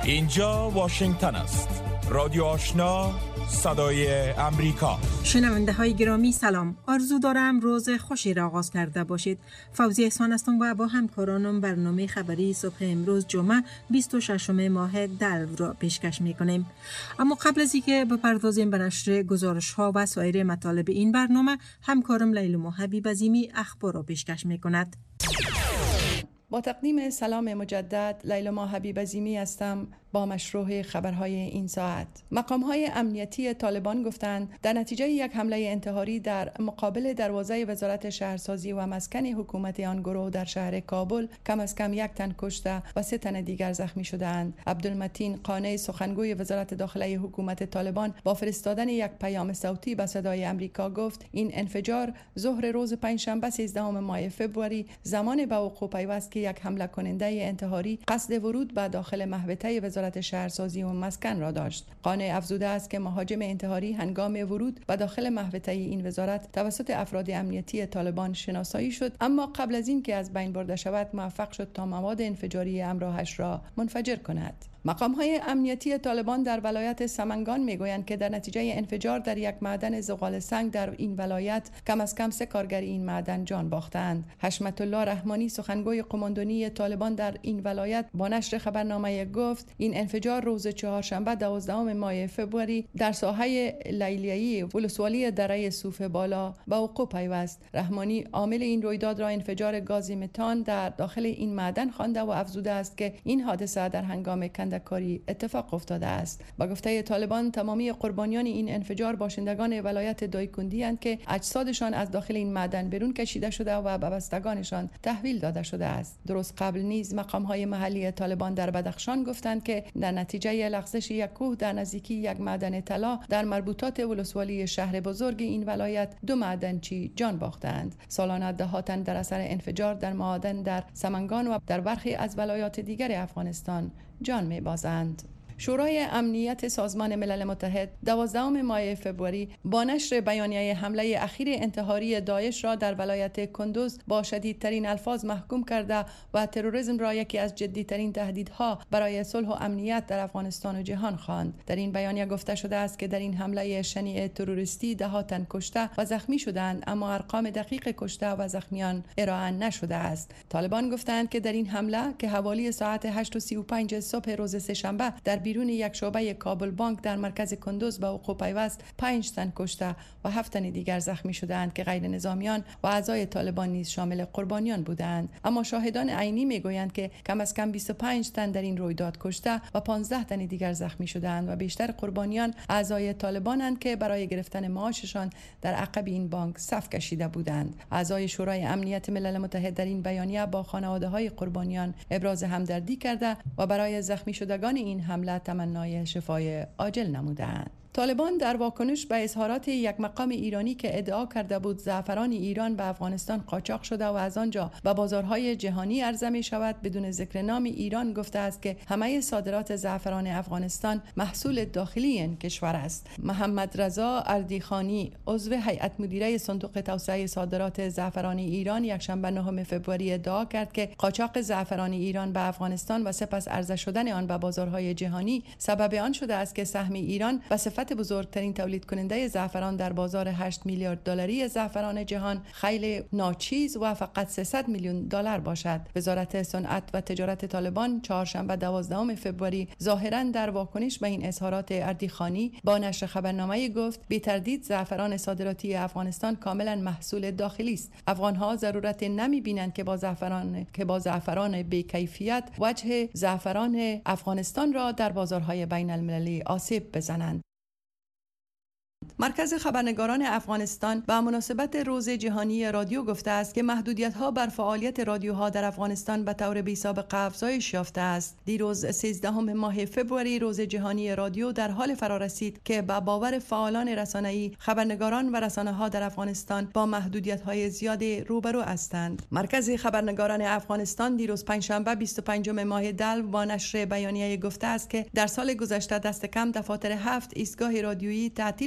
اینجا واشنگتن است. رادیو آشنا، صدای امریکا. شنونده های گرامی سلام. آرزو دارم روز خوشی را آغاز کرده باشید. فوزی احسان هستم و با همکارانم برنامه خبری صبح امروز جمعه 26 ماه دلو را پیشکش میکنیم. اما قبل از اینکه بپردازیم به نشر گزارش ها و سایر مطالب این برنامه، همکارم لیلا حبیب عظیمی اخبار را پیشکش میکند. با تقدیم سلام مجدد، لیلا حبیب عظیمی هستم با مشروع خبرهای این ساعت. مقام‌های امنیتی طالبان گفتند در نتیجه یک حمله انتحاری در مقابل دروازه وزارت شهرسازی و مسکن حکومت آن گروه در شهر کابل کم از کم 1 تن کشته و 3 تن دیگر زخمی شدند. عبدالمتین قانع، سخنگوی وزارت داخله حکومت طالبان، با فرستادن یک پیام صوتی به صدای امریکا گفت این انفجار ظهر روز پنجشنبه 13 ماه فوریه زمان به وقوع پیوست که یک حمله کننده انتحاری قصد ورود به داخل محوطه وزارت شهرسازی و مسکن را داشت. قانع افزوده است که مهاجم انتحاری هنگام ورود به داخل محوطه این وزارت توسط افراد امنیتی طالبان شناسایی شد، اما قبل از این که از بین برده شود موفق شد تا مواد انفجاری همراهش را منفجر کند. مقام‌های امنیتی طالبان در ولایت سمنگان میگویند که در نتیجه انفجار در یک معدن زغال سنگ در این ولایت کم از کم 3 کارگر این معدن جان باختند. حشمت الله رحمانی، سخنگوی قماندانی طالبان در این ولایت، با نشر خبرنامه گفت این انفجار روز چهارشنبه 12 ماه فوریه در ساحه لیلیه‌ای ولسوالی دره صوف بالا به وقوع پیوست. رحمانی عامل این رویداد را انفجار گاز متان در داخل این معدن خوانده و افزوده است که این حادثه در هنگام کاری اتفاق افتاده است. با گفته طالبان تمامی قربانیان این انفجار باشندگان ولایت دایکندی اند که اجسادشان از داخل این معدن بیرون کشیده شده و به بستگانشان تحویل داده شده است. درست قبل نیز مقام‌های محلی طالبان در بدخشان گفتند که در نتیجه لغزش یک کوه در نزدیکی یک معدن طلا در مربوطات ولسوالی شهر بزرگ این ولایت 2 معدنچی جان باختند. سالانه ده‌ها تن در اثر انفجار در معادن در سمنگان و در برخی از ولایات دیگر افغانستان جان می‌بازند. شورای امنیت سازمان ملل متحد 12 ماه فوریه با نشر بیانیه حمله اخیر انتحاری داعش را در ولایت کندوز با شدیدترین الفاظ محکوم کرده و تروریسم را یکی از جدیترین تهدیدها برای صلح و امنیت در افغانستان و جهان خواند. در این بیانیه گفته شده است که در این حمله شنیع تروریستی 10 تن کشته و زخمی شدند، اما ارقام دقیق کشته و زخمیان ارائه نشده است. طالبان گفتند که در این حمله که حوالی ساعت 8:35 صبح روز سه‌شنبه در بیرون یک شعبه کابل بانک در مرکز کندوز به وقوع پیوست 5 تن کشته و 7 تن دیگر زخمی شدند که غیر نظامیان و اعضای طالبان نیز شامل قربانیان بودند. اما شاهدان عینی میگویند که کم از کم 25 تن در این رویداد کشته و 15 تن دیگر زخمی شدند و بیشتر قربانیان اعضای طالبانند که برای گرفتن معاششان در عقب این بانک صف کشیده بودند. اعضای شورای امنیت ملل متحد در این بیانیه با خانواده‌های قربانیان ابراز همدردی کرده و برای زخمی شدگان این حمله تمنای شفای عاجل نمودند. طالبان در واکنش به اظهارات یک مقام ایرانی که ادعا کرده بود زعفران ایران به افغانستان قاچاق شده و از آنجا به بازارهای جهانی عرضه می شود بدون ذکر نام ایران، گفته است که همه صادرات زعفران افغانستان محصول داخلی این کشور است. محمد رضا اردیخانی، عضو هیئت مدیره صندوق توسعه صادرات زعفران ایران، یکشنبه 9 فوریه ادعا کرد که قاچاق زعفران ایران به افغانستان و سپس عرضه شدن آن به بازارهای جهانی سبب آن شده است که سهم ایران به صفت بزرگترین تولید کننده زعفران در بازار 8 میلیارد دلاری زعفران جهان خیلی ناچیز و فقط 300 میلیون دلار باشد. وزارت صنعت و تجارت طالبان چهارشنبه 12 فوریه ظاهراً در واکنش به این اظهارات اردیخانی با نشر خبرنامه گفت بی تردید زعفران صادراتی افغانستان کاملا محصول داخلی است. افغان‌ها ضرورت نمی‌بینند که با زعفران بی کیفیت وجه زعفران افغانستان را در بازارهای بین المللی آسیب بزنند. مرکز خبرنگاران افغانستان به مناسبت روز جهانی رادیو گفته است که محدودیت‌ها بر فعالیت رادیوها در افغانستان به طور بی‌سابقه افزایش یافته است. دیروز 13 ماه فوریه روز جهانی رادیو در حال فرارسید که به باور فعالان رسانه‌ای خبرنگاران و رسانه‌ها در افغانستان با محدودیت‌های زیاد روبرو هستند. مرکز خبرنگاران افغانستان دیروز پنجشنبه 25 ماه دلو با نشر بیانیه گفته است که در سال گذشته دست کم دفاتر 7 ایستگاه رادیویی تعطیل شده‌اند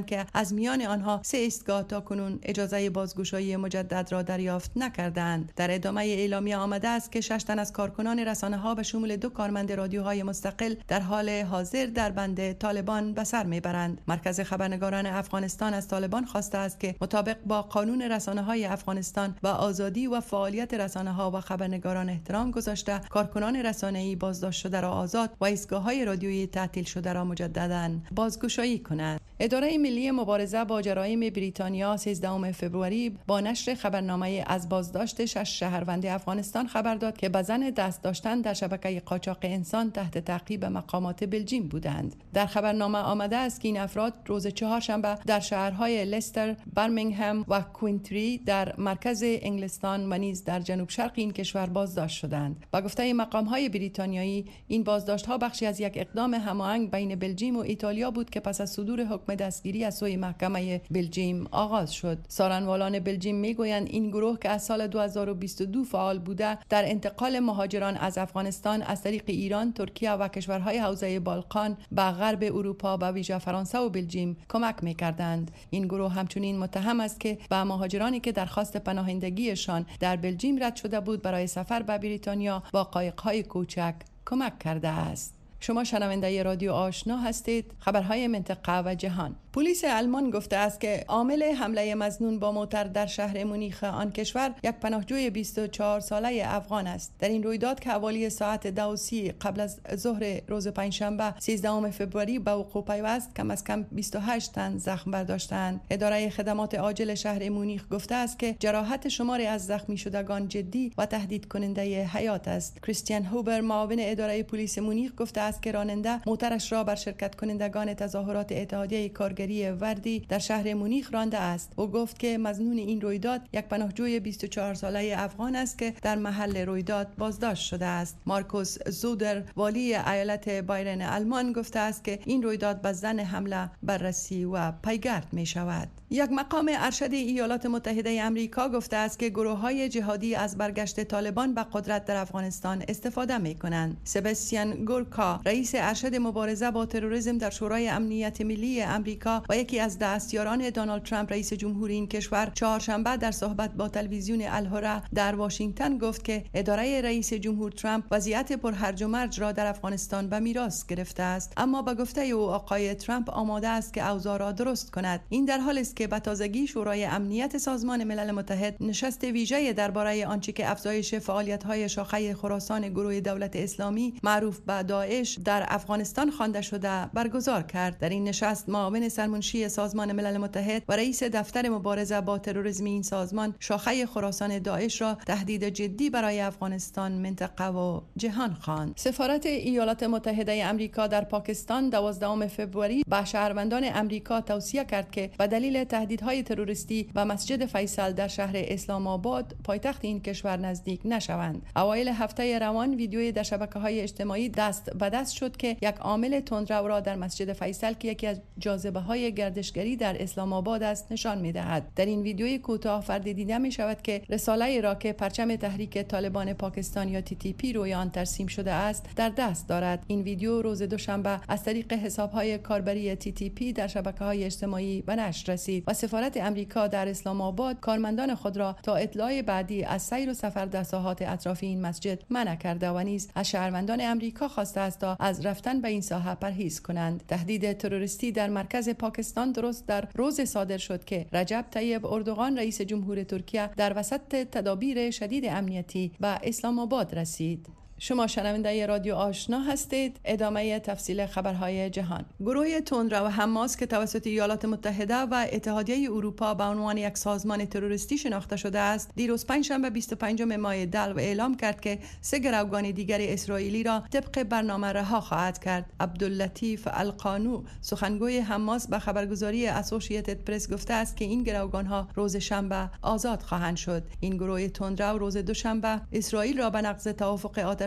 بودند که از میان آنها 3 ایستگاه تاکنون اجازه بازگشایی مجدد را دریافت نکردند. در ادامه اعلامیه آمده است که 6 تن از کارکنان رسانه‌ها به شمول 2 کارمند رادیوهای مستقل در حال حاضر در بند طالبان به سر میبرند. مرکز خبرنگاران افغانستان از طالبان خواسته است که مطابق با قانون رسانه‌های افغانستان و آزادی و فعالیت رسانه‌ها و خبرنگاران احترام گذاشته کارکنان رسانه‌ای بازداشت شده را آزاد و ایستگاه‌های رادیویی تعطیل شده را مجدداً بازگشایی کنند. اداره ملی مبارزه با جرایم بریتانیا 13 فوریه با نشر خبرنامه از بازداشت 6 شهروند افغانستان خبر داد که به زن دست داشتن در شبکه قاچاق انسان تحت تعقیب مقامات بلژیم بودند. در خبرنامه آمده است که این افراد روز چهارشنبه در شهرهای لستر، برمینگهم و کوینتری در مرکز انگلستان و نیز در جنوب شرق این کشور بازداشت شدند. با گفته مقام‌های بریتانیایی این بازداشت‌ها بخشی از یک اقدام هماهنگ بین بلژیم و ایتالیا بود که پس از صدور حکم دستگیری از سوی محکمه بلژیم آغاز شد. سارنوالان بلژیم میگویند این گروه که از سال 2022 فعال بوده در انتقال مهاجران از افغانستان از طریق ایران، ترکیه و کشورهای حوزه بالقان به غرب اروپا به ویژه فرانسه و بلژیم کمک می‌کردند. این گروه همچنین متهم است که به مهاجرانی که درخواست پناهندگیشان در بلژیم رد شده بود برای سفر به بریتانیا با قایق‌های کوچک کمک کرده است. شما شنونده رادیو آشنا هستید. خبرهای منطقه و جهان. پلیس آلمان گفته است که عامل حمله مظنون با موتر در شهر مونیخ آن کشور یک پناهجوی 24 ساله افغان است. در این رویداد که حوالی ساعت 2:30 قبل از ظهر روز پنجشنبه 13 فوریه به وقوع پیوست، کم از کم 28 تن زخم برداشتند. اداره خدمات عاجل شهر مونیخ گفته است که جراحت شماری از زخمی شدگان جدی و تهدید کننده حیات است. کریستیان هوبر، معاون اداره پلیس مونیخ، گفته است که راننده موترش را بر شرکت کنندگان تظاهرات اتحادیه کارگری وردی در شهر مونیخ رانده است. او گفت که مظنون این رویداد یک پناهجوی 24 ساله افغان است که در محل رویداد بازداشت شده است. مارکوس زودر، والی ایالت بایرن آلمان، گفته است که این رویداد به زن حمله بررسی و پیگرد می شود. یک مقام ارشد ایالات متحده آمریکا گفته است که گروه‌های جهادی از برگشت طالبان به قدرت در افغانستان استفاده می‌کنند. سباستیان گورکا، رئیس ارشد مبارزه با تروریسم در شورای امنیت ملی آمریکا و یکی از دستیاران دونالد ترامپ رئیس جمهوری این کشور، چهارشنبه در صحبت با تلویزیون الهره در واشنگتن گفت که اداره رئیس جمهور ترامپ وضعیت پرهرج و مرج را در افغانستان به میراث گرفته است، اما به گفته او آقای ترامپ آماده است که اوضاع را درست کند. این در حالی است که به تازگی شورای امنیت سازمان ملل متحد نشست ویژه درباره آنچه که افزایش فعالیت‌های شاخه خراسان گروه دولت اسلامی معروف به داعش در افغانستان خوانده شده برگزار کرد. در این نشست معاون سرمنشی سازمان ملل متحد و رئیس دفتر مبارزه با تروریسم این سازمان شاخه خراسان داعش را تهدید جدی برای افغانستان، منطقه و جهان خواند. سفارت ایالات متحده آمریکا در پاکستان 12 فوریه به شهروندان آمریکا توصیه کرد که به دلیل تهدیدهای تروریستی به مسجد فیصل در شهر اسلام آباد پایتخت این کشور نزدیک نشوند. اوایل هفته روان ویدیویی در شبکه‌های اجتماعی دست به دست شد که یک عامل تندرو را در مسجد فیصل که یکی از جاذبه‌های گردشگری در اسلام آباد است نشان می‌دهد. در این ویدیوی کوتاه فردی دیده می‌شود که رساله‌ای را که پرچم تحریک طالبان پاکستان یا TTP روی آن ترسیم شده است در دست دارد. این ویدیو روز دوشنبه از طریق حساب‌های کاربری TTP در شبکه‌های اجتماعی به نشر رسید و سفارت امریکا در اسلام آباد کارمندان خود را تا اطلاع بعدی از سیر و سفر در ساحات اطراف این مسجد منع کرده و نیز از شهروندان امریکا خواسته است تا از رفتن به این ساحه پرهیز کنند. تهدید تروریستی در مرکز پاکستان درست در روز صادر شد که رجب طیب اردوغان رئیس جمهور ترکیه در وسط تدابیر شدید امنیتی به اسلام آباد رسید. شما شنونده رادیو آشنا هستید. ادامه تفصیل خبرهای جهان. گروه تندرو حماس که توسط ایالات متحده و اتحادیه اروپا به عنوان یک سازمان تروریستی شناخته شده است، دیروز پنجشنبه 25 ماه دلو اعلام کرد که 3 گروگان دیگر اسرائیلی را طبق برنامه رها خواهد کرد. عبداللطیف القانو، سخنگوی حماس، به خبرگزاری اسوسییتد پرس گفته است که این گروگان‌ها روز شنبه آزاد خواهند شد. این گروه تندرو روز دوشنبه اسرائیل را به نقض توافق آتش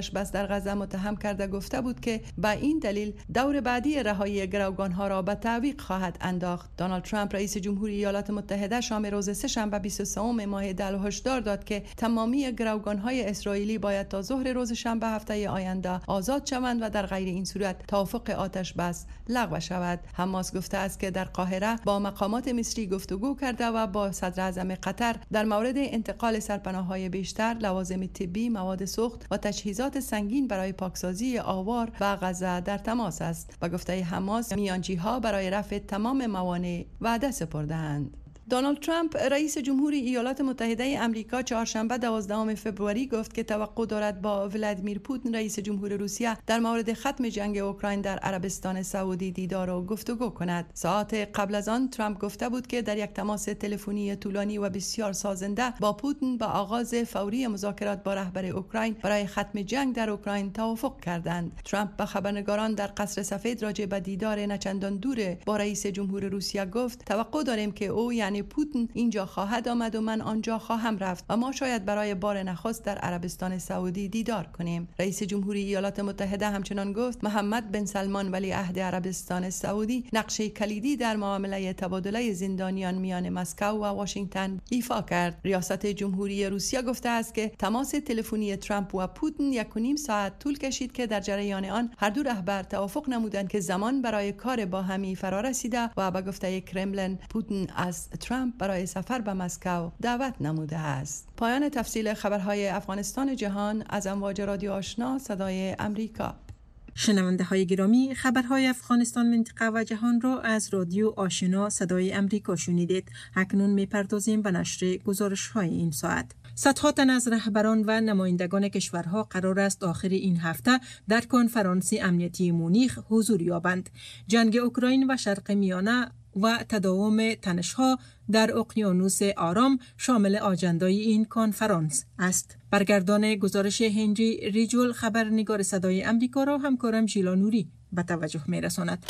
آتش بس در غزه متهم کرده گفته بود که به این دلیل دور بعدی رهایی گروگان‌ها را به تعویق خواهد انداخت. دونالد ترامپ رئیس جمهوری ایالات متحده شام روز سه‌شنبه 23 ماه دی هشدار داد که تمامی گروگان‌های اسرائیلی باید تا ظهر روز شنبه هفته آینده آزاد شوند و در غیر این صورت توافق آتش بس لغو شود. حماس گفته است که در قاهره با مقامات مصری گفتگو کرده و با صدر اعظم قطر در مورد انتقال سرپناه‌های بیشتر، لوازم طبی، مواد سوخت و تجهیزات سنگین برای پاکسازی آوار و غزه در تماس است و گفته حماس میانجی‌ها برای رفع تمام موانع وعده سپرده‌اند. دونالد ترامپ رئیس جمهوری ایالات متحده آمریکا چهارشنبه 12 فوریه گفت که توقع دارد با ولادیمیر پوتین رئیس جمهور روسیه در مورد ختم جنگ اوکراین در عربستان سعودی دیدار و گفتگو کند. ساعات قبل از آن ترامپ گفته بود که در یک تماس تلفنی طولانی و بسیار سازنده با پوتین به آغاز فوری مذاکرات با رهبر اوکراین برای ختم جنگ در اوکراین توافق کردند. ترامپ به خبرنگاران در قصر سفید راجع به دیدار نچندان دور با رئیس جمهور روسیه گفت توقع داریم که او یعنی پوتین اینجا خواهد آمد و من آنجا خواهم رفت و ما شاید برای بار نخست در عربستان سعودی دیدار کنیم. رئیس جمهوری ایالات متحده همچنان گفت محمد بن سلمان ولیعهد عربستان سعودی نقش کلیدی در معامله تبادله زندانیان میان مسکو و واشنگتن ایفا کرد. ریاست جمهوری روسیه گفته است که تماس تلفنی ترامپ و پوتین 1.5 ساعت طول کشید که در جریان آن هر دو رهبر توافق نمودند که زمان برای کار با همی فرا رسیده و به گفته کرملین پوتین از ترامپ برای سفر به مسکو دعوت نموده است. پایان تفصیل خبرهای افغانستان جهان از امواج رادیو آشنا صدای امریکا. شنونده های گرامی، خبرهای افغانستان، منطقه و جهان را از رادیو آشنا صدای امریکا شنیدید. اکنون می‌پردازیم به نشر گزارش‌های این ساعت. صدها تن از رهبران و نمایندگان کشورها قرار است آخر این هفته در کنفرانس امنیتی مونیخ حضور یابند. جنگ اوکراین و شرق میانه و تداوم تنش‌ها در اقیانوس آرام شامل آجندای این کنفرانس است. برگردان گزارش هنری ریجول خبرنگار صدای امریکا را همکارم ژیلا نوری به توجه می‌رساند.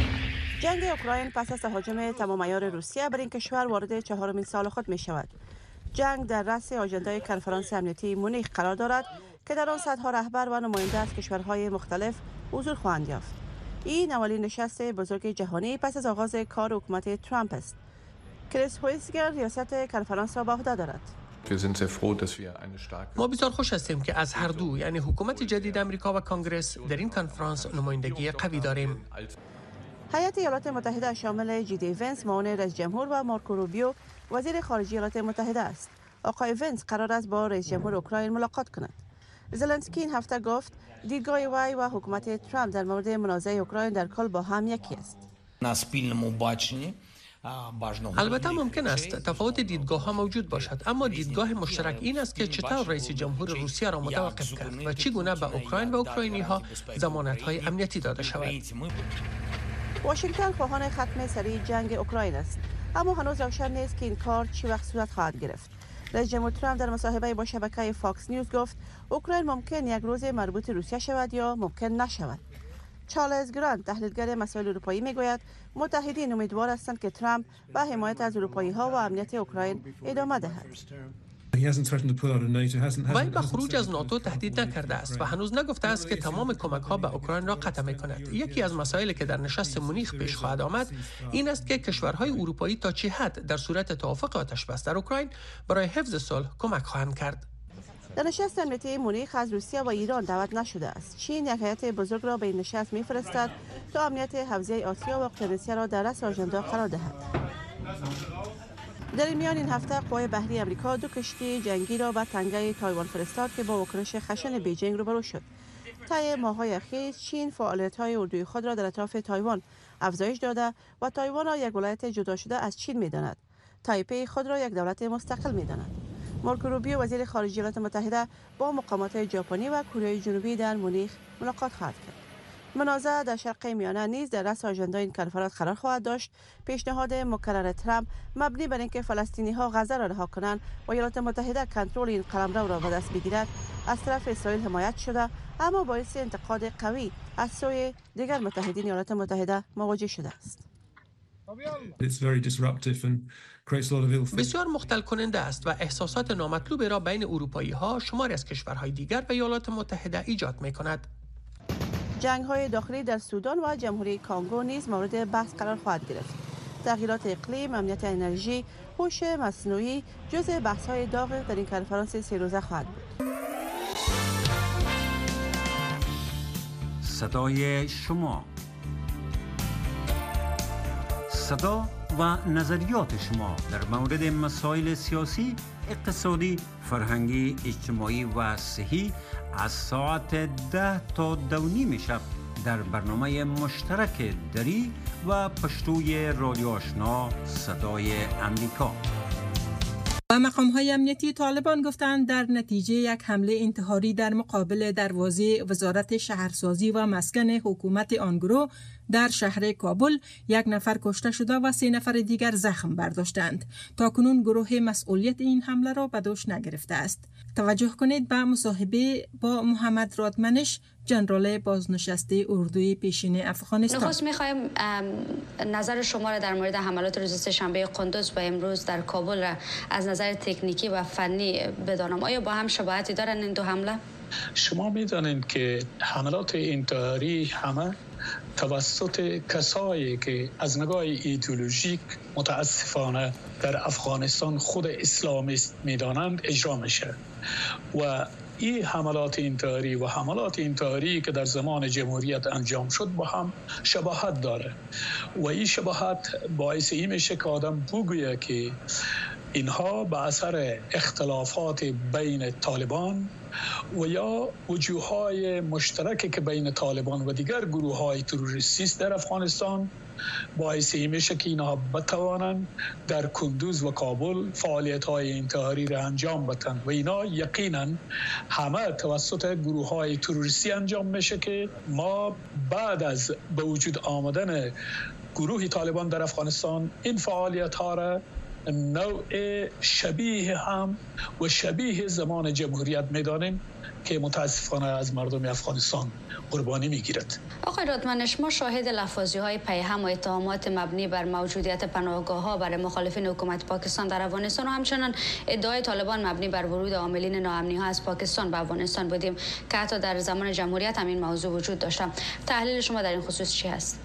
جنگ اوکراین پس از تهاجم تمام عیار روسیه بر این کشور وارد 4مین سال خود می‌شود. جنگ در رأس آجندای کنفرانس امنیتی مونیخ قرار دارد که در آن صدها رهبر و نماینده از کشورهای مختلف حضور خواهند یافت. این اولین نشست بزرگ جهانی پس از آغاز کار حکومت ترامپ است. کریس هویسگر ریاست کنفرانس را به عهده دارد. ما بسیار خوش هستیم که از هر دو یعنی حکومت جدید امریکا و کانگرس در این کنفرانس نمایندگی قوی داریم. هیئت ایالات متحده شامل جی دی ونس معاون رئیس جمهور و مارکو روبیو وزیر خارجه ایالات متحده است. آقای ونس قرار است با رئیس جمهور اوکراین ملاقات کند. زلنسکی این هفته گفت دیدگاه وی و حکومت ترامپ در مورد منازعه اوکراین در کل با هم یکی است. البته ممکن است تفاوت دیدگاه ها موجود باشد، اما دیدگاه مشترک این است که چطور رئیس جمهور روسیه را متوقف کرد و چگونه به اوکراین و اوکراینی ها ضمانت های امنیتی داده شود. واشنگتن خواهان ختم سریع جنگ اوکراین است، اما هنوز روشن نیست که این کار چی وقت صورت خواهد گرفت. رئیس جمهور ترامپ در مصاحبه با شبکه فاکس نیوز گفت اوکراین ممکن یک روز مربوط روسیه شود یا ممکن نشود. چارلز گرانت تحلیلگر مسائل اروپایی میگوید متحدین امیدوار هستند که ترامپ به حمایت از اروپایی ها و امنیت اوکراین ادامه دهد. وی به خروج از ناتو تهدید نکرده است و هنوز نگفته است که تمام کمک ها به اوکراین را قطع می‌کند. یکی از مسائلی که در نشست مونیخ پیش خواهد آمد این است که کشورهای اروپایی تا چه حد در صورت توافق آتش بس در اوکراین برای حفظ صلح کمک خواهند کرد. در نشست امنیتی مونیخ از روسیه و ایران دعوت نشده است. چین یک هیئت بزرگ را به این نشست می‌فرستد تا امنیت حوزه آسیا و اقیانوسیه را در رأس آژاندا قرار دهد. در این میان این هفته قوای بحری امریکا 2 کشتی جنگی را به تنگه تایوان فرستاد که با واکنش خشن بیجینگ روبرو شد. طی ماه‌های اخیر چین فعالیت‌های اردوی خود را در اطراف تایوان افزایش داده و تایوان را یک ولایت جدا شده از چین می‌داند. تایپی خود را یک دولت مستقل می‌داند. مارکو روبیو وزیر خارجه ایالات متحده با مقامات ژاپنی و کره جنوبی در مونیخ ملاقات خواهد کرد. منازعه در شرق میانه نیز در رأس آژندای این کنفرانس قرار خواهد داشت. پیشنهاد مکرر ترامپ مبنی بر اینکه فلسطینی‌ها غزه را رها کنند و ایالات متحده کنترل این قلمرو را به دست بگیرد از طرف اسرائیل حمایت شده، اما باعث انتقاد قوی از سوی دیگر متحدین ایالات متحده مواجه شده است. بسیار مختل کننده است و احساسات نامطلوب را بین اروپایی ها، شماری از کشورهای دیگر و ایالات متحده ایجاد می کند. جنگ‌های داخلی در سودان و جمهوری کانگو نیز مورد بحث قرار خواهد گرفت. تغییرات اقلیم، امنیت انرژی، هوش مصنوعی جزء بحث‌های داغ در این کنفرانس 3 روزه خواهد بود. صدای شما، صدا و نظریات شما در مورد مسائل سیاسی، اقتصادی، فرهنگی، اجتماعی و صحی از ساعت 10 تا 2:30 شب در برنامه مشترک دری و پشتوی رادیو آشنا صدای امریکا. و مقام‌های امنیتی طالبان گفتند در نتیجه یک حمله انتحاری در مقابل دروازه وزارت شهرسازی و مسکن حکومت آن گروه در شهر کابل 1 نفر کشته شده و 3 نفر دیگر زخم برداشتند. تاکنون گروه مسئولیت این حمله را به دوش نگرفته است. توجه کنید به مصاحبه با محمد رادمنش، جنرال بازنشسته اردوی پیشین افغانستان. نخست می‌خوایم نظر شما را در مورد حملات روز سه‌شنبه قندوز و امروز در کابل را از نظر تکنیکی و فنی بدانم. آیا با هم شباهتی دارند این دو حمله؟ شما می‌دانید که حملات انتحاری همه توسط کسایی که از نگاه ایدئولوژیک متاسفانه در افغانستان خود اسلامیست می‌دانند اجرا میشه و این حملات انتحاری و حملات انتحاری که در زمان جمهوریت انجام شد با هم شباهت داره و این شباهت باعث این میشه که آدم بگویه که اینها به اثر اختلافات بین طالبان و یا وجوههای مشترکی که بین طالبان و دیگر گروه‌های تروریستی در افغانستان باعث این میشه که اینها بتوانند در کندوز و کابل فعالیت‌های انتحاری را انجام بدن و اینا یقینا همه توسط گروه‌های تروریستی انجام میشه که ما بعد از به وجود آمدن گروه طالبان در افغانستان این فعالیت‌ها را نوع شبیه هم و شبیه زمان جمهوریت می‌دانیم که متاسفانه از مردم افغانستان قربانی می‌گیرد. آقای رادمنش، ما شاهد لفاظی‌های پیهم و اتهامات مبنی بر موجودیت پناهگاه‌ها برای مخالفین حکومت پاکستان در افغانستان و همچنان ادعای طالبان مبنی بر ورود عاملین ناامنی‌ها از پاکستان به افغانستان بودیم که حتی در زمان جمهوریت هم این موضوع وجود داشت. تحلیل شما در این خصوص چی است؟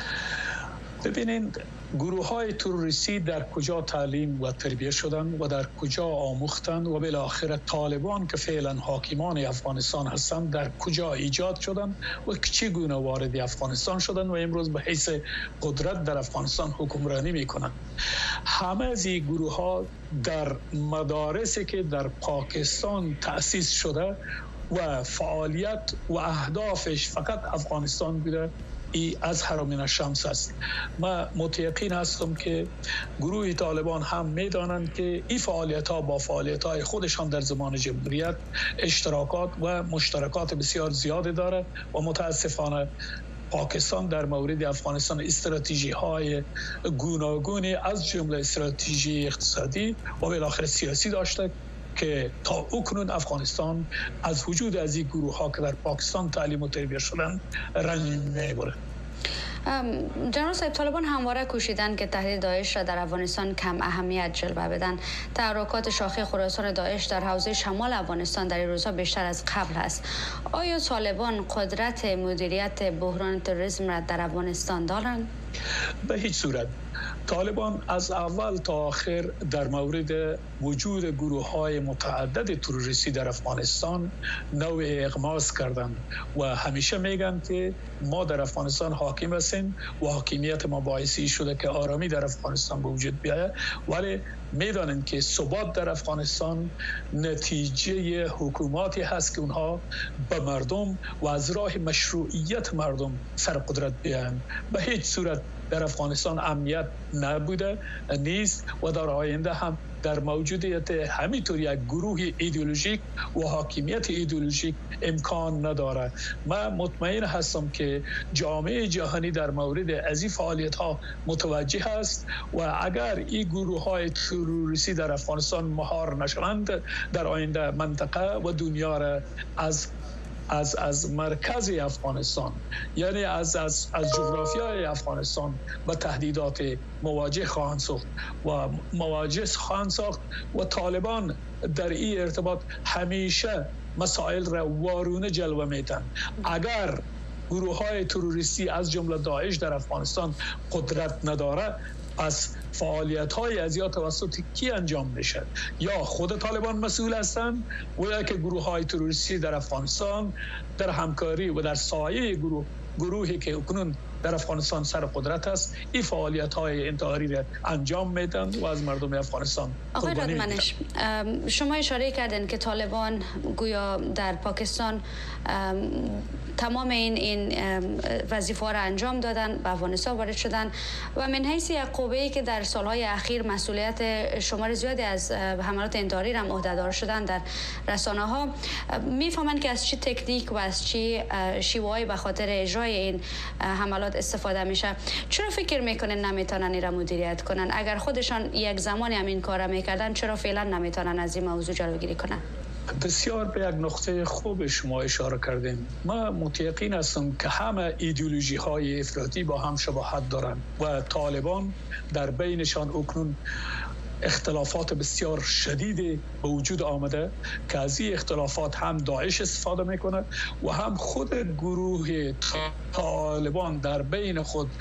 ببینید، گروه‌های تروریستی در کجا تعلیم و تربیت شدند و در کجا آموختند و بالاخره طالبان که فعلا حاکمان افغانستان هستند در کجا ایجاد شدند و چگونه وارد افغانستان شدند و امروز به حیث قدرت در افغانستان حکمرانی می‌کنند. همه از این گروه‌ها در مدارسی که در پاکستان تأسیس شده و فعالیت و اهدافش فقط افغانستان بوده، ای از حرامین الشمس است. من متیقن هستم که گروه طالبان هم میدانند که این فعالیت‌ها با فعالیت‌های خودشان در زمان جمهوریت اشتراکات و مشترکات بسیار زیادی داره و متاسفانه پاکستان در مورد افغانستان استراتژی‌های گوناگونی از جمله استراتژی اقتصادی و بالاخره سیاسی داشته که تا اکنون افغانستان از وجود از این گروه‌ها که در پاکستان تعلیم و تربیت شدن رنج می‌بره. جنرال صاحب، طالبان همواره کوشیدند که تهدید داعش را در افغانستان کم اهمیت جلوه بدن. تحرکات شاخه خراسان داعش در حوزه شمال افغانستان در این روزها بیشتر از قبل است. آیا طالبان قدرت مدیریت بحران تروریسم را در افغانستان دارند؟ به هیچ صورت. طالبان از اول تا آخر در مورد وجود گروه‌های متعدد تروریستی در افغانستان نوع اغماس کردند و همیشه میگن که ما در افغانستان حاکم هستیم و حاکمیت ما باعثی شده که آرامی در افغانستان به وجود بیاید، ولی میدانند که ثبات در افغانستان نتیجه حکوماتی هست که اونها به مردم و از راه مشروعیت مردم سر قدرت بیایند. به هیچ صورت در افغانستان امنیت نبوده، نیست و در آینده هم در موجودیت همینطور یک گروه ایدئولوژیک و حاکمیت ایدئولوژیک امکان نداره. من مطمئن هستم که جامعه جهانی در مورد از این فعالیت‌ها متوجه است و اگر این گروه‌های تروریستی در افغانستان مهار نشوند، در آینده منطقه و دنیا را از از مرکز افغانستان، یعنی از جغرافیای افغانستان به تهدیدات مواجه خواهند ساخت و طالبان در این ارتباط همیشه مسائل را وارونه جلوه میتن. اگر گروه‌های تروریستی از جمله داعش در افغانستان قدرت نداره، پس فعالیت‌های از یا توسط کی انجام میشه؟ یا خود طالبان مسئول هستند و یا که گروه‌های تروریستی در افغانستان در همکاری و در سایه گروهی که اکنون در افغانستان سر قدرت است این فعالیت‌های انتحاری را انجام میدن و از مردم افغانستان آقای قربانی رادمنش، شما اشاره کردین که طالبان گویا در پاکستان تمام این وظیفه را انجام دادن، به افغانستان وارد شدن و من حیث یک قوه‌ای که در سالهای اخیر مسئولیت شمار زیادی از حملات انتحاری را عهده‌دار شدن در رسانه‌ها، میفهمند که از چه تکنیک و از چه شیوه‌ای به خاطر اجرای این حملات استفاده میشه. چرا فکر میکنن نمیتونن این را مدیریت کنن؟ اگر خودشان یک زمانی همین کار را میکردن، چرا فعلا نمیتونن از این موضوع جلوگیری کنن؟ بسیار به یک نقطه خوب شما اشاره کردین. ما متیقن هستم که همه ایدئولوژی های افراطی با هم شباهت دارند و طالبان در بینشان اکنون اختلافات بسیار شدید به وجود آمده که از این اختلافات هم داعش استفاده میکنه و هم خود گروه طالبان در بین خود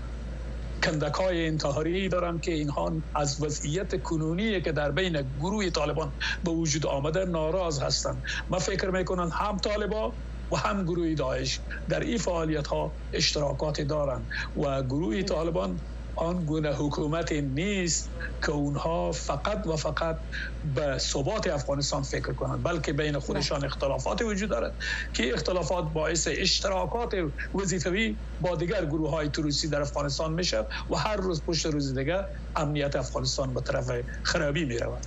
کندکای انتحاری دارن که اینها از وضعیت کنونی که در بین گروه طالبان به وجود آمده ناراض هستند. من فکر میکنم هم طالبان و هم گروه داعش در این فعالیت ها اشتراکات دارند و گروه طالبان آن گونه حکومت نیست که اونها فقط و فقط به ثبات افغانستان فکر کنند، بلکه بین خودشان اختلافات وجود دارد که اختلافات باعث اشتراکات وظیفوی با دیگر گروه های تروریستی در افغانستان میشه و هر روز پشت روز دیگر امنیت افغانستان به طرف خرابی میرود.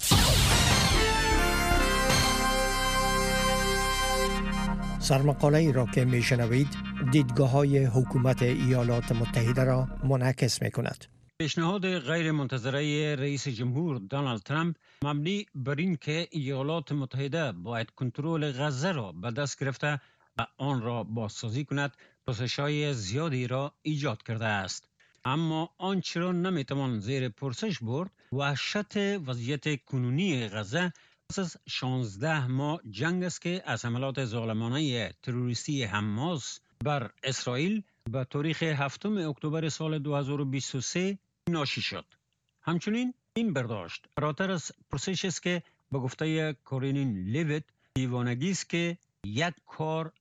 سرمقاله ای را که میشنوید دیدگاه های حکومت ایالات متحده را منعکس می کند. پیشنهاد غیر منتظره رئیس جمهور دونالد ترامپ مبنی بر این که ایالات متحده باید کنترل غزه را به دست گرفته و آن را بازسازی کند، پرسش‌های زیادی را ایجاد کرده است. اما آنچه را نمیتوان زیر پرسش برد وحشت وضعیت کنونی غزه پس از 16 ماه جنگ است که از حملات ظالمانه تروریستی حماس بر اسرائیل به تاریخ 7 اکتبر سال 2023 ناشی شد. همچنین این برداشت فراتر از پرسش است که به گفته کارولین لیویت دیوانگی است که یک کار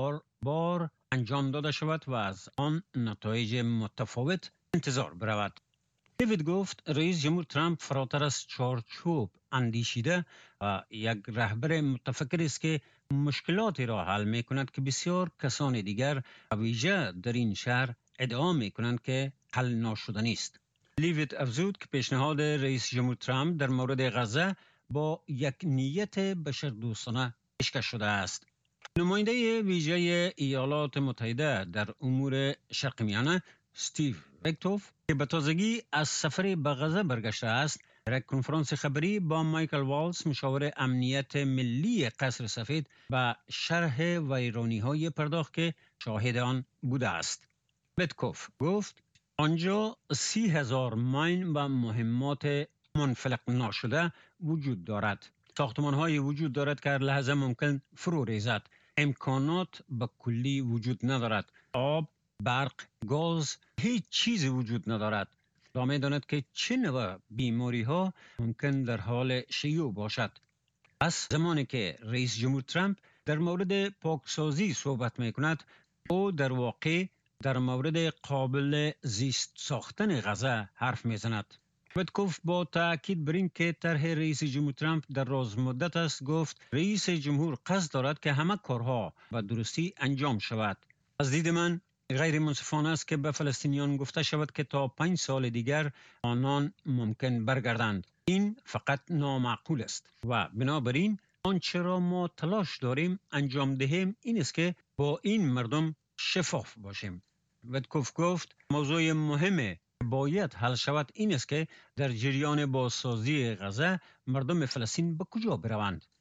بار انجام داده شود و از آن نتایج متفاوت انتظار برود. لیویت گفت رئیس جمهور ترامپ فراتر از چارچوب اندیشیده و یک رهبر متفکر است که مشکلاتی را حل می کند که بسیار کسان دیگر ویژه در این شهر ادعا می کنند که حل ناشدنی است. لیویت افزود که پیشنهاد رئیس جمهور ترامپ در مورد غزه با یک نیت بشردوستانه پیشکش شده است. نماینده ویژه ایالات متحده در امور شرق میانه استیو ویتکوف که به تازگی از سفر به غزه برگشته است، در یک کنفرانس خبری با مایکل والز مشاور امنیت ملی قصر سفید به شرح ویرانی‌های پرداخت که شاهد آن بوده است. ویتکوف گفت آنجا 30,000 ماین و مهمات منفلق ناشده وجود دارد. ساختمان‌های وجود دارد که هر لحظه ممکن فرو ریزد. امکانات به کلی وجود ندارد. آب، برق، گاز، هیچ چیزی وجود ندارد. ادامه داند که چه نوع بیماری ها ممکن در حال شیوع باشد. پس زمانی که رئیس جمهور ترامپ در مورد پاکسازی صحبت می کند، او در واقع در مورد قابل زیست ساختن غزه حرف می زند. ویتکوف با تاکید بر این که طرح رئیس جمهور ترامپ در راز مدت است گفت رئیس جمهور قصد دارد که همه کارها به درستی انجام شود. از دید من غیر منصفانه است که به فلسطینیان گفته شود که تا 5 سال دیگر آنان ممکن برگردند. این فقط نامعقول است و بنابراین آنچه را ما تلاش داریم انجام دهیم این است که با این مردم شفاف باشیم. ویتکوف گفت موضوع مهمه باید حل شود این است که در جریان بازسازی غزه مردم فلسطین به کجا بروند.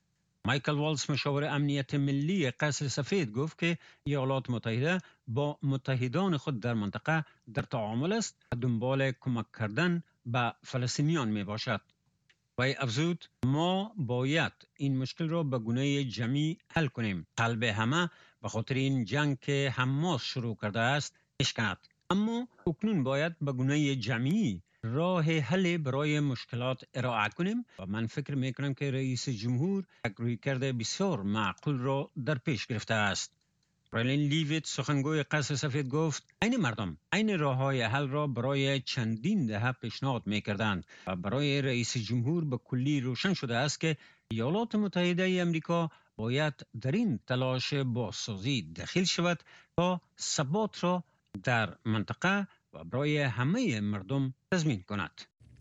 مایکل والز مشاور امنیت ملی قصر سفید گفت که ایالات متحده با متحدان خود در منطقه در تعامل است و دنبال کمک کردن به فلسطینیان می باشد. وی افزود ما باید این مشکل را به گونه جمعی حل کنیم. قلب همه به خاطر این جنگ که حماس شروع کرده است بشکند. اما اکنون باید به گونه جمعی راه حل برای مشکلات ارائه کنیم و من فکر میکنم که رئیس جمهور یک رویکرد بسیار معقول را در پیش گرفته است. رایلین لیویت سخنگوی قصر سفید گفت این مردم این راه‌های حل را برای چندین دهه پیشنهاد می‌کردند و برای رئیس جمهور به کلی روشن شده است که ایالات متحده آمریکا باید در این تلاش بازسازی دخیل شود تا ثبات را در منطقه و برای همه مردم تضمین کند.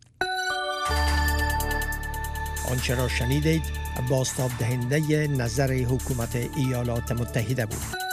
آنچه را شنیدید بازتاب دهنده نظر حکومت ایالات متحده بود.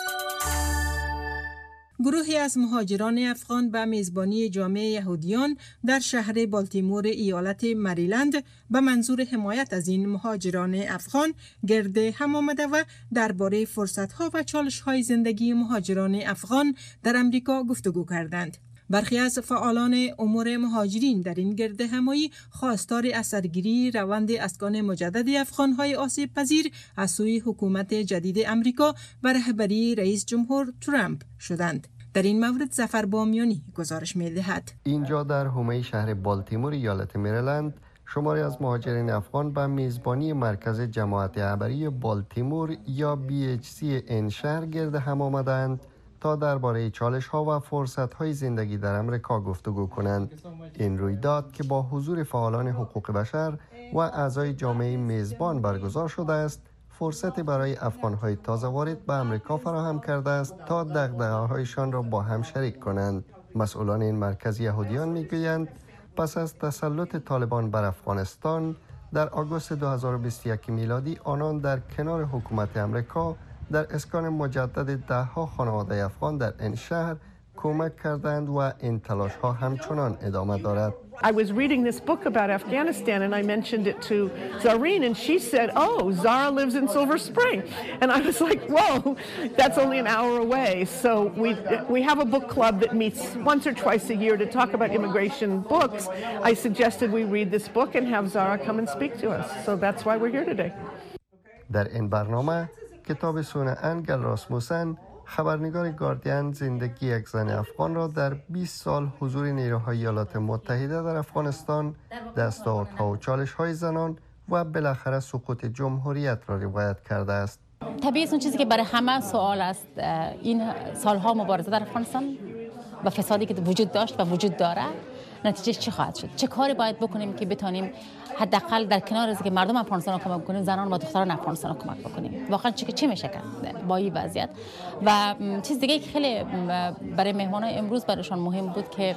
گروهی از مهاجران افغان به میزبانی جامعه یهودیان در شهر بالتیمور ایالت مریلند به منظور حمایت از این مهاجران افغان گرد هم آمده و درباره فرصت‌ها و چالش‌های زندگی مهاجران افغان در امریکا گفتگو کردند. برخی از فعالان امور مهاجرین در این گرد همایی خواستار اثرگیری روند اسکان مجدد افغان‌های آسیب پذیر از سوی حکومت جدید امریکا و رهبری رئیس جمهور ترامپ شدند. در این مورد ظفر بامیانی گزارش می‌دهد. اینجا در حومه شهر بالتیمور ایالت مریلند شماری از مهاجرین افغان به میزبانی مرکز جماعت عبری بالتیمور یا BHC این شهر گرد هم آمدند تا درباره چالش‌ها و فرصت‌های زندگی در امریکا گفتگو کنند. این رویداد که با حضور فعالان حقوق بشر و اعضای جامعه میزبان برگزار شده است، فرصت برای افغان‌های تازه وارد به امریکا فراهم کرده است تا دغدغه‌هایشان را با هم شریک کنند. مسئولان این مرکز یهودیان می‌گویند پس از تسلط طالبان بر افغانستان در آگوست 2021 میلادی آنان در کنار حکومت امریکا در اسکان مجدد ده‌ها خانواده افغان در این شهر کمک کردند و این تلاش‌ها همچنان ادامه دارد. I was reading this book about Afghanistan and I mentioned it to Zareen and she said, "Oh, Zara lives in Silver Spring." And I was like, "Whoa, that's only an hour away." So we have a book club that meets once or twice a year to talk about immigration books. I suggested we read this book and have Zara come and speak to us. So that's why we're here today. در این برنامه کتاب سونه انگل راسموسن خبرنگار گاردین زندگی یک زن افغان را در 20 سال حضور نیروهای ایالات متحده در افغانستان، دستاوردها و چالش‌های زنان و بالاخره سقوط جمهوریت را روایت کرده است. طبیعی اون چیزی که برای همه سوال است، این سالها مبارزه در افغانستان و فسادی که وجود داشت و وجود داره، نتیجه چی خواهد شد؟ چه کاری باید بکنیم که بتونیم حداقل در کنار از که مردم افغانستان کمک کنیم، زنان و دختران افغانستان کمک بکنیم؟ واقعا چی میشه کرد با این وضعیت؟ و چیز دیگه که خیلی برای مهمانان امروز برایشان مهم بود که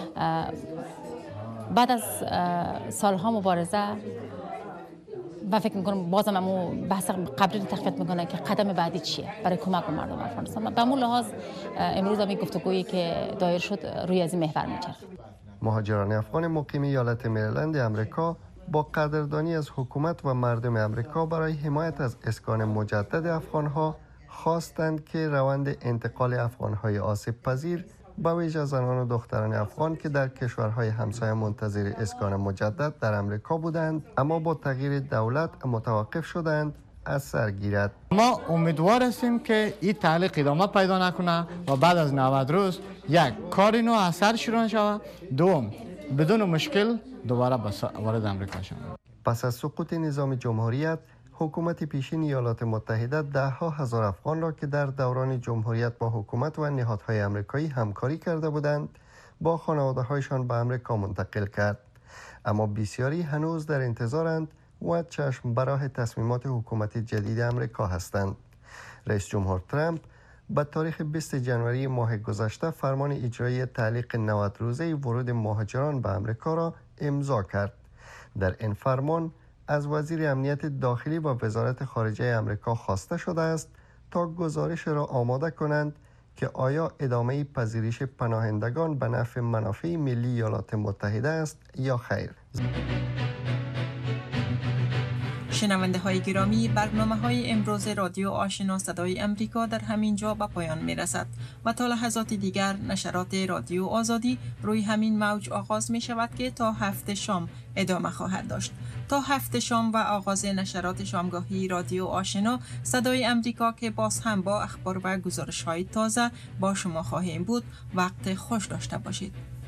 بعد از سالها مبارزه و فکر میکنم بازم امو بحث قبلی رو تقویت میکنه که قدم بعدی چیه برای کمک به مردم افغانستان. به همون لحاظ امروز هم این گفتگویی که دایر شد روی از این محور میچرخه. مهاجران افغان مقیم ایالت مریلند امریکا با قدردانی از حکومت و مردم امریکا برای حمایت از اسکان مجدد افغانها خواستند که روند انتقال افغانهای آسیب پذیر به ویژه زنان و دختران افغان که در کشورهای همسایه منتظر اسکان مجدد در امریکا بودند اما با تغییر دولت متوقف شدند از سر گیرد. ما امیدوار هستیم که این تعلیق ادامه پیدا نکنه و بعد از 90 روز یک کاری نو اثر شروع شود، دوم بدون مشکل دوباره وارد امریکا شود. پس از سقوط نظام جمهوریت، حکومت پیشین ایالات متحده ده‌ها هزار افغان را که در دوران جمهوریت با حکومت و نهادهای آمریکایی همکاری کرده بودند با خانواده‌هایشان به آمریکا منتقل کرد. اما بسیاری هنوز در انتظارند و چشم به راه تصمیمات حکومت جدید آمریکا هستند. رئیس جمهور ترامپ به تاریخ 20 جنوری ماه گذشته فرمان اجرایی تعلیق 90 روزه ورود مهاجران به آمریکا را امضا کرد. در این فرمان از وزیر امنیت داخلی و وزارت خارجه آمریکا خواسته شده است تا گزارش را آماده کنند که آیا ادامه پذیرش پناهندگان به نفع منافع ملی ایالات متحده است یا خیر. شنونده های گرامی، برنامه های امروز رادیو آشنا صدای امریکا در همین جا به پایان می رسد و تا لحظات دیگر نشرات رادیو آزادی روی همین موج آغاز می شود که تا 7 شام ادامه خواهد داشت. تا 7 شام و آغاز نشرات شامگاهی رادیو آشنا صدای امریکا که باز هم با اخبار و گزارش های تازه با شما خواهیم بود. وقت خوش داشته باشید.